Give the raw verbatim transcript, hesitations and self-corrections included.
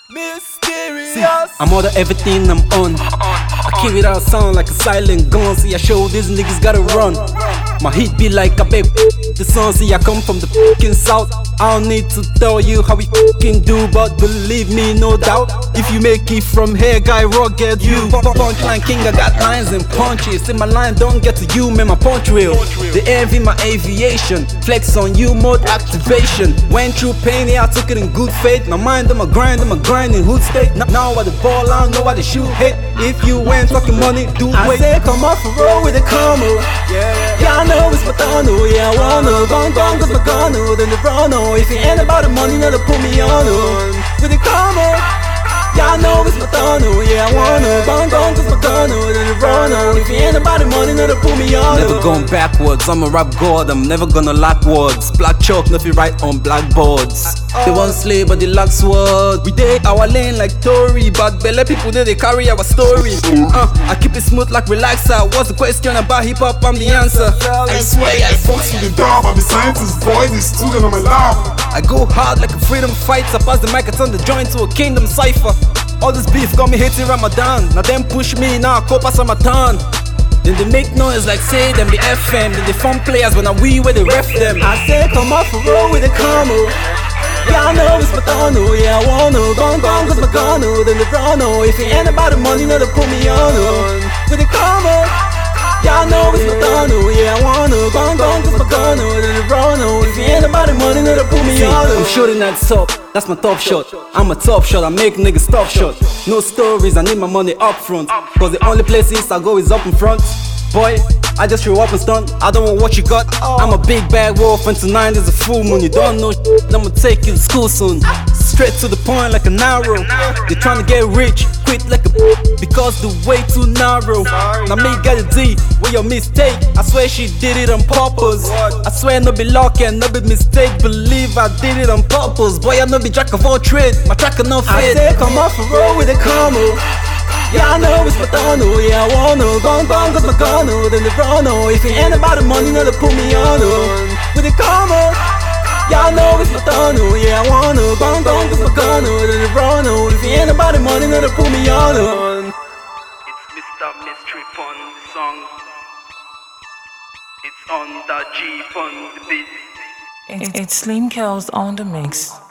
Mysterious. See, I'm order everything I'm on. I keep it out sound like a silent gun. See, I show these niggas gotta run. My heat be like a big the sun. See, I come from the fucking south. I don't need to tell you how we fucking do, but believe me, no doubt. If you make it from here, guy, rugged you. Punchline king, I got lines and punches. See, my line don't get to you, man, my punch real. They envy my aviation. Flex on you, mode activation. Went through pain, yeah, I took it in good faith. My mind on my grind, on my grind in hood state. Now, now I the ball, I don't know why they shoot hate. If you ain't talking money, do I wait. say come off a roll with a combo. Yeah, yeah, I know it's my tunnel. Yeah, I wanna gone gone cause my gun. Then the run. If it ain't about the money, never put me on. With a combo. Yeah, I know it's my tunnel. Yeah, I wanna gone gone cause my gun. Then the run. If it ain't about the money, never put me on. Never going backwards, I'm a rap god, I'm never gonna lack words. Black chalk, nothing write on blackboards. They want slave but they lack sword. We date our lane like Tory, but belly people there they carry our story. uh, I keep it smooth like relaxer. What's the question about hip hop? I'm the answer. I swear I fucks with the dog, I'm the scientist boy, the student of my lab. I go hard like a freedom fighter. Pass the mic, I turn the joint to a kingdom cipher. All this beef got me hating Ramadan. Now them push me, now I call pass my turn. Then they make noise like say them the F M. Then they fun players when I we where they ref them. I say come off a roll with a combo. Yeah, I know it's my tunnel. Yeah, I wanna gone gone cause my gun. Then the run. If it ain't about the money, never put me on. With a combo. Yeah, I know it's my tunnel. Yeah, I wanna gone gone cause my gun. Then the run. If it ain't about the money, never put me See, on. I'm shooting at the top, that's my top shot. I'm a top shot, I make niggas stop shot. No stories, I need my money up front. Cause the only places I go is up in front. Boy, I just threw up and stunt, I don't want what you got. I'm a big bad wolf and tonight is a full moon. You don't know shit, I'ma take you to school soon. Straight to the point like an arrow. They tryna get rich, quit like a because the way too narrow. Now me got a D, where your mistake? I swear she did it on purpose. I swear no be luck and no be mistake. Believe I did it on purpose. Boy, I no be jack of all trades, my track no I fade. say come off a roll with a combo. Yeah, I know it's my tunnel. Yeah, I wanna gone gone cause my gun. Then the run. If it ain't about the money, never put me on. With a combo. Yeah, I know it's my tunnel. Yeah, I wanna gone gone cause my gun. Then the run. If it ain't about the money, never put me on. It's Mister Mystery Fun, the song. It's on the G Fun, the beat. It's Slim Kills on the mix.